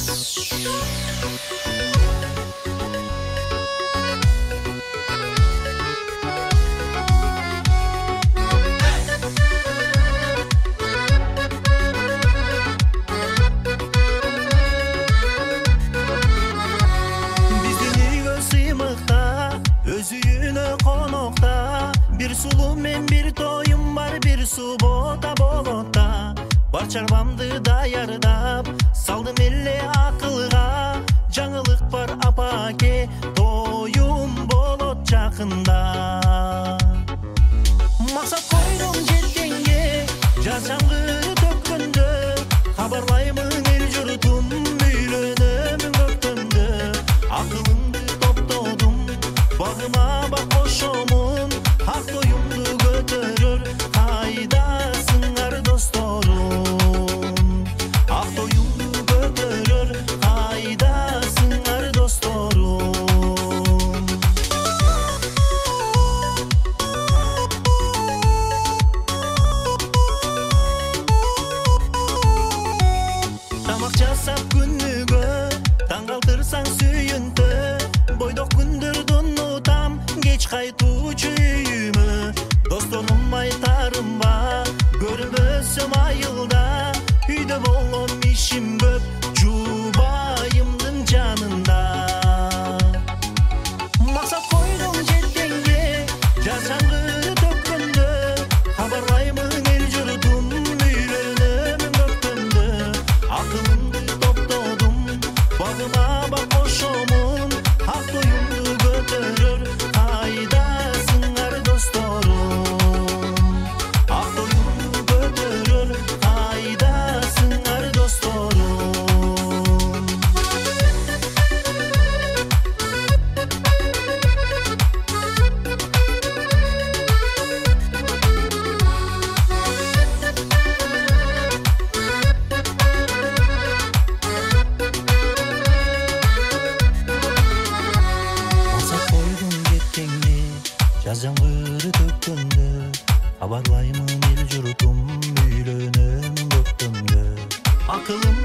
Sulu men bir toyum var bir subota bolota. Бар чарбамды даярдап салдым эле акылга. Жаңылык бар апаке тоюм болот жакында. Максат койдум жеткенге жаз жаңгыры төккөндө. Кабарлаймын эл журтум үйлөнөм көктөмдө. Акылымды топтодум багыма бак кошомун. Ак тоюмду көтөрөр кайдасыңар досторум. Ак тоюмду көтөрөр кайдасыңар досторум. Тамак жасап күнүгө таң калтырсаң сүйүнтө. Бойдок күндөрдү унутам кеч кайтуучу үйүмө. Досторум айтарым ба көрбөсөм айылда. Үйдө болгон ишим көп жубайымдын жанында. Максат койдум жеткенге жаз жаңгыры төккөндө. Кабарлаймын эл журтум үйлөнөм көктөмдө. Акылымды топтодум багыма бак кошомун. Ак тоюмду көтөрөр кайдасыңар досторум. Ак тоюмду көтөрөр кайдасыңар досторум. Максат койдум жеткенге жаз жаңгыры төккөндө. Кабарлаймын эл журтум үйлөнөм көктөмдө. Акылым